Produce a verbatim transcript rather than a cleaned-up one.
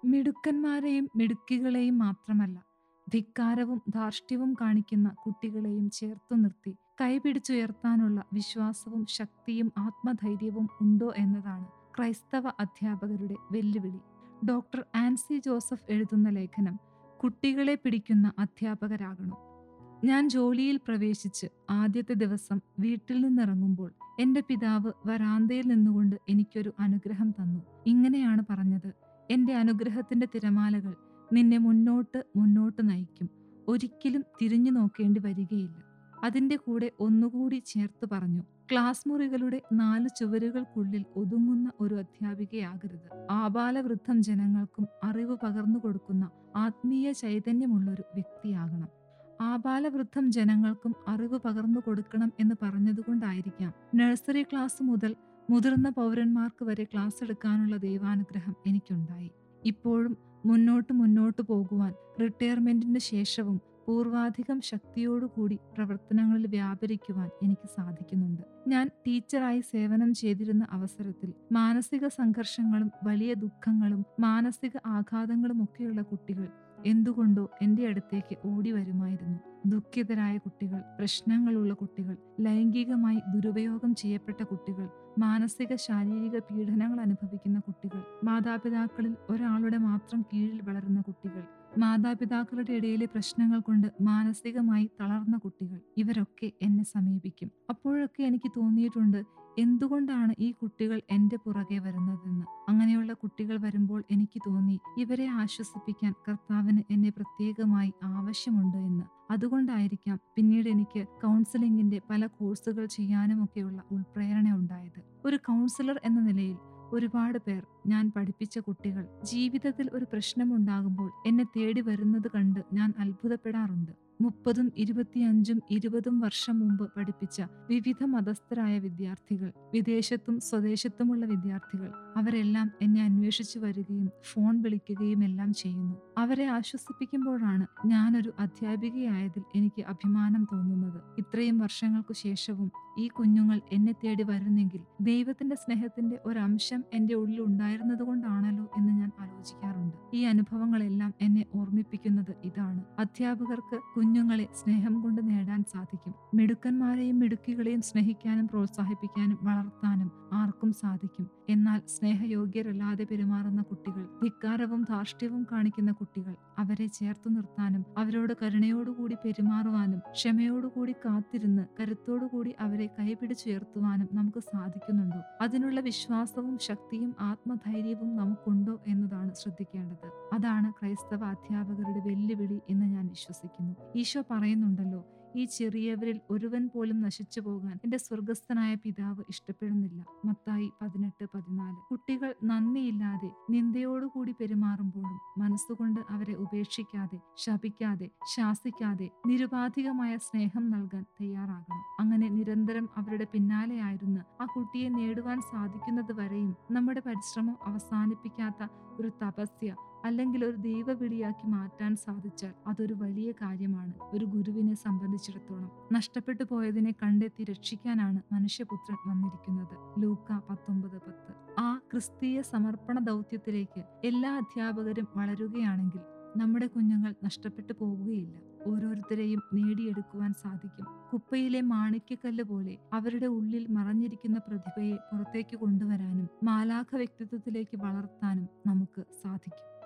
മിടുക്കന്മാരെയും മിടുക്കികളെയും മാത്രമല്ല, ധിക്കാരവും ധാർഷ്ട്യവും കാണിക്കുന്ന കുട്ടികളെയും ചേർത്തു നിർത്തി കൈപിടിച്ചുയർത്താനുള്ള വിശ്വാസവും ശക്തിയും ആത്മധൈര്യവും ഉണ്ടോ എന്നതാണ് ക്രൈസ്തവ അധ്യാപകരുടെ വെല്ലുവിളി. ഡോക്ടർ ആൻസി ജോസഫ് എഴുതുന്ന ലേഖനം കുട്ടികളെ പിടിക്കുന്ന അധ്യാപകരാകണം. ഞാൻ ജോലിയിൽ പ്രവേശിച്ച് ആദ്യത്തെ ദിവസം വീട്ടിൽ നിന്നിറങ്ങുമ്പോൾ എന്റെ പിതാവ് വരാന്തയിൽ നിന്നുകൊണ്ട് എനിക്കൊരു അനുഗ്രഹം തന്നു. ഇങ്ങനെയാണ് പറഞ്ഞത്: എന്റെ അനുഗ്രഹത്തിന്റെ തിരമാലകൾ നിന്നെ മുന്നോട്ട് മുന്നോട്ട് നയിക്കും. ഒരിക്കലും തിരിഞ്ഞു നോക്കേണ്ടി വരികയില്ല. അതിന്റെ കൂടെ ഒന്നുകൂടി ചേർത്ത് പറഞ്ഞു: ക്ലാസ് മുറികളുടെ നാല് ചുവരുകൾക്കുള്ളിൽ ഒതുങ്ങുന്ന ഒരു അധ്യാപികയാകരുത്. ആബാലവൃദ്ധം ജനങ്ങൾക്കും അറിവ് പകർന്നു കൊടുക്കുന്ന ആത്മീയ ചൈതന്യമുള്ളൊരു വ്യക്തിയാകണം. ആബാലവൃദ്ധം ജനങ്ങൾക്കും അറിവ് പകർന്നു കൊടുക്കണം എന്ന് പറഞ്ഞതുകൊണ്ടായിരിക്കാം നഴ്സറി ക്ലാസ് മുതൽ മുതിർന്ന പൗരന്മാർക്ക് വരെ ക്ലാസ് എടുക്കാനുള്ള ദൈവാനുഗ്രഹം എനിക്കുണ്ടായി. ഇപ്പോഴും മുന്നോട്ട് മുന്നോട്ട് പോകുവാൻ, റിട്ടയർമെന്റിന് ശേഷവും പൂർവാധികം ശക്തിയോടുകൂടി പ്രവർത്തനങ്ങളിൽ വ്യാപരിക്കുവാൻ എനിക്ക് സാധിക്കുന്നുണ്ട്. ഞാൻ ടീച്ചറായി സേവനം ചെയ്തിരുന്ന അവസരത്തിൽ മാനസിക സംഘർഷങ്ങളും വലിയ ദുഃഖങ്ങളും മാനസിക ആഘാതങ്ങളും ഒക്കെയുള്ള കുട്ടികൾ എന്തുകൊണ്ടോ എൻ്റെ അടുത്തേക്ക് ഓടി വരുമായിരുന്നു. ദുഃഖിതരായ കുട്ടികൾ, പ്രശ്നങ്ങളുള്ള കുട്ടികൾ, ലൈംഗികമായി ദുരുപയോഗം ചെയ്യപ്പെട്ട കുട്ടികൾ, മാനസിക ശാരീരിക പീഡനങ്ങൾ അനുഭവിക്കുന്ന കുട്ടികൾ, മാതാപിതാക്കളിൽ ഒരാളുടെ മാത്രം കീഴിൽ വളരുന്ന കുട്ടികൾ, മാതാപിതാക്കളുടെ ഇടയിലെ പ്രശ്നങ്ങൾ കൊണ്ട് മാനസികമായി തളർന്ന കുട്ടികൾ, ഇവരൊക്കെ എന്നെ സമീപിക്കും. അപ്പോഴൊക്കെ എനിക്ക് തോന്നിയിട്ടുണ്ട്, എന്തുകൊണ്ടാണ് ഈ കുട്ടികൾ എൻ്റെ പുറകെ വരുന്നതെന്ന്. അങ്ങനെയുള്ള കുട്ടികൾ വരുമ്പോൾ എനിക്ക് തോന്നി, ഇവരെ ആശ്വസിപ്പിക്കാൻ കർത്താവിന് എന്നെ പ്രത്യേകമായി ആവശ്യമുണ്ട് എന്ന്. അതുകൊണ്ടായിരിക്കാം പിന്നീട് എനിക്ക് കൗൺസിലിംഗിന്റെ പല കോഴ്സുകൾ ചെയ്യാനുമൊക്കെയുള്ള ഉൾപ്രേരണ ഉണ്ടായത്. ഒരു കൗൺസിലർ എന്ന നിലയിൽ ഒരുപാട് പേർ, ഞാൻ പഠിപ്പിച്ച കുട്ടികൾ, ജീവിതത്തിൽ ഒരു പ്രശ്നമുണ്ടാകുമ്പോൾ എന്നെ തേടി വരുന്നത് കണ്ട് ഞാൻ അത്ഭുതപ്പെടാറുണ്ട്. മുപ്പതും ഇരുപത്തിയഞ്ചും ഇരുപതും വർഷം മുമ്പ് പഠിപ്പിച്ച വിവിധ മതസ്ഥരായ വിദ്യാർത്ഥികൾ, വിദേശത്തും സ്വദേശത്തുമുള്ള വിദ്യാർത്ഥികൾ, അവരെല്ലാം എന്നെ അന്വേഷിച്ചു വരികയും ഫോൺ വിളിക്കുകയും എല്ലാം ചെയ്യുന്നു. അവരെ ആശ്വസിപ്പിക്കുമ്പോഴാണ് ഞാനൊരു അധ്യാപികയായതിൽ എനിക്ക് അഭിമാനം തോന്നുന്നത്. ഇത്രയും വർഷങ്ങൾക്കു ശേഷവും ഈ കുഞ്ഞുങ്ങൾ എന്നെ തേടി വരുന്നെങ്കിൽ ദൈവത്തിന്റെ സ്നേഹത്തിന്റെ ഒരംശം എന്റെ ഉള്ളിൽ ഉണ്ടായിരുന്നത് കൊണ്ടാണല്ലോ എന്ന് ഞാൻ ആലോചിക്കാറുണ്ട്. ഈ അനുഭവങ്ങളെല്ലാം എന്നെ ഓർമ്മിപ്പിക്കുന്നത് ഇതാണ്: അധ്യാപകർക്ക് കുഞ്ഞുങ്ങളെ സ്നേഹം കൊണ്ട് നേടാൻ സാധിക്കും. മിടുക്കന്മാരെയും മിടുക്കികളെയും സ്നേഹിക്കാനും പ്രോത്സാഹിപ്പിക്കാനും വളർത്താനും ആർക്കും സാധിക്കും. എന്നാൽ സ്നേഹയോഗ്യരല്ലാതെ പെരുമാറുന്ന കുട്ടികൾ, ധിക്കാരവും ധാർഷ്ട്യവും കാണിക്കുന്ന കുട്ടികൾ, അവരെ ചേർത്തു നിർത്താനും അവരോട് കരുണയോടുകൂടി പെരുമാറുവാനും ക്ഷമയോടുകൂടി കാത്തിരുന്ന് കരുത്തോടുകൂടി അവരെ കൈപിടിച്ചുയർത്തുവാനും നമുക്ക് സാധിക്കുന്നുണ്ടോ? അതിനുള്ള വിശ്വാസവും ശക്തിയും ആത്മധൈര്യവും നമുക്കുണ്ടോ എന്നതാണ് ശ്രദ്ധിക്കേണ്ടത്. അതാണ് ക്രൈസ്തവ അധ്യാപകരുടെ വെല്ലുവിളി എന്ന് ഞാൻ വിശ്വസിക്കുന്നു. ഈശോ പറയുന്നുണ്ടല്ലോ, ഈ ചെറിയവരിൽ ഒരുവൻ പോലും നശിച്ചു പോകാൻ എന്റെ സ്വർഗസ്ഥനായ പിതാവ് ഇഷ്ടപ്പെടുന്നില്ല. മത്തായി പതിനെട്ട് പതിനാല്. കുട്ടികൾ നന്ദിയില്ലാതെ നിന്ദയോടുകൂടി പെരുമാറുമ്പോഴും മനസ്സുകൊണ്ട് അവരെ ഉപേക്ഷിക്കാതെ, ശപിക്കാതെ, ശാസിക്കാതെ നിരുപാധികമായ സ്നേഹം നൽകാൻ തയ്യാറാകണം. അങ്ങനെ നിരന്തരം അവരുടെ പിന്നാലെയായിരുന്ന് ആ കുട്ടിയെ നേടുവാൻ സാധിക്കുന്നത് വരെയും നമ്മുടെ പരിശ്രമം അവസാനിപ്പിക്കാത്ത ഒരു തപസ്യ അല്ലെങ്കിൽ ഒരു ദൈവവിളിയാക്കി മാറ്റാൻ സാധിച്ചാൽ അതൊരു വലിയ കാര്യമാണ്. ഒരു ഗുരുവിനെ സംബന്ധിച്ചിടത്തോളം നഷ്ടപ്പെട്ടു പോയതിനെ കണ്ടെത്തി രക്ഷിക്കാനാണ് മനുഷ്യപുത്രൻ വന്നിരിക്കുന്നത്. ലൂക്ക പത്തൊമ്പത് പത്ത്. ആ ക്രിസ്തീയ സമർപ്പണ ദൗത്യത്തിലേക്ക് എല്ലാ അധ്യാപകരും വളരുകയാണെങ്കിൽ നമ്മുടെ കുഞ്ഞുങ്ങൾ നഷ്ടപ്പെട്ടു പോവുകയില്ല. ഓരോരുത്തരെയും നേടിയെടുക്കുവാൻ സാധിക്കും. കുപ്പയിലെ മാണിക്യക്കല്ല് പോലെ അവരുടെ ഉള്ളിൽ മറഞ്ഞിരിക്കുന്ന പ്രതിഭയെ പുറത്തേക്ക് കൊണ്ടുവരാനും മാലാഖ വ്യക്തിത്വത്തിലേക്ക് വളർത്താനും നമുക്ക് സാധിക്കും.